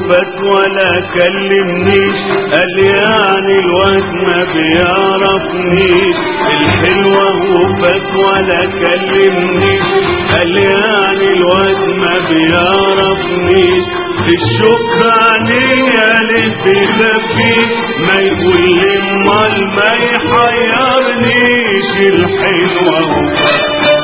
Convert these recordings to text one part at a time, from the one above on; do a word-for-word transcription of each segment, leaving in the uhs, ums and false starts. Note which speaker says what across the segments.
Speaker 1: وفات ولا كلمنيش، قال يعني الواد ما بيعرفنيش. الحلوة وفات ولا كلمنيش، قال يعني الواد ما بيعرفنيش. الشوق عليا ليه بيخبيش، ما يقول لي امال ما يحيرنيش. الحلوة وفات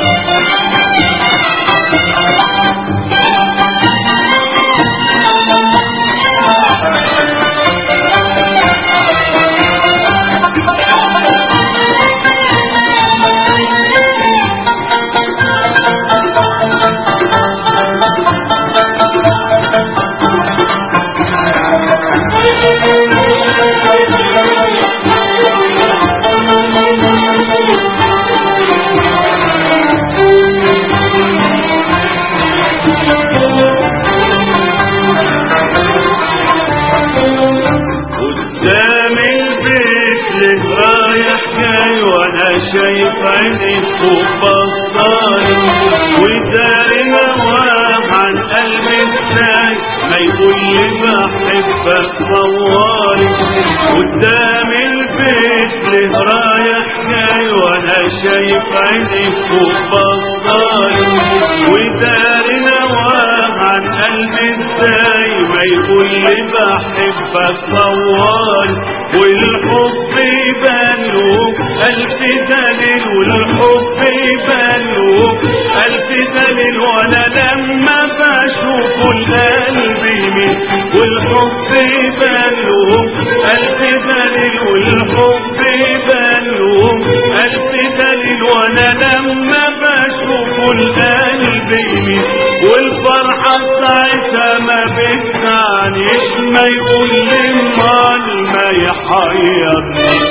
Speaker 1: شايف عيني فوق بصاري، وداري هواه عن قلبي ازاي، ما يقول لي بحبك طوالي. قدام البيت ليه رايح جاي، وانا شايف عيني فوق بصاري، وداري هواه عن قلبي ازاي، ما يقول لي بحبك طوالي. والحب يبان له ألف دليل، والحب يبان له ألف دليل، وأنا لما بشوفه القلب يميل. والحب يبان له ألف دليل، والحب يبان له ألف دليل، وأنا لما بشوفه القلب يميل. والفرحة ساعتها ما بتعنيش، ما يقول لي امال ما يحيرنيش.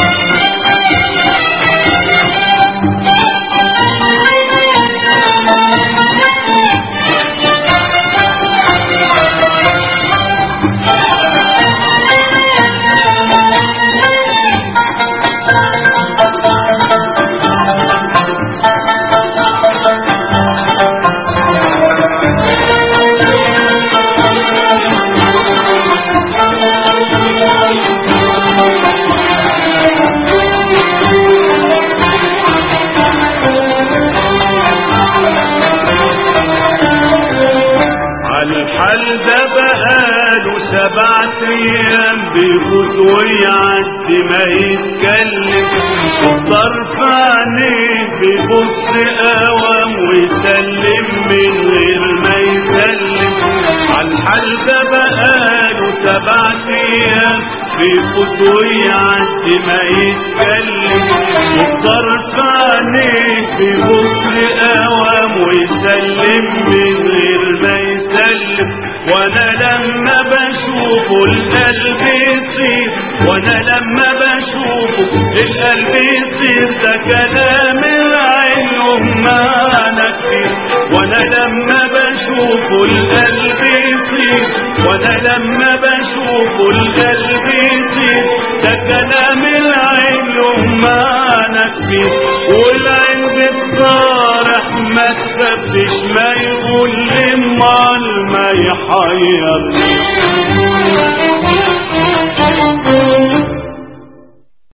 Speaker 1: الحال ده بقاله سبعة ايام بيفوت ويعدي ما يتكلم، وطرف عينيه بيبص قوام ويسلم من غير ما يسلم. الحال ده بقاله سبعة ايام بيفوت ويعدي ما يتكلم، وطرف عينيه بيبص قوام ويسلم من غير ما يسلم. وانا لما بشوفه القلب يصير، وانا لما بشوفه القلب يصير، ده كلام العين ومعنى كتير. وانا لما بشوفه القلب يصير، وانا لما بشوفه القلب يصير، ده كلام العين ومعنى كتير. والعين بتصارح ما تفتش، ما يقول لي امال ما يحيرني.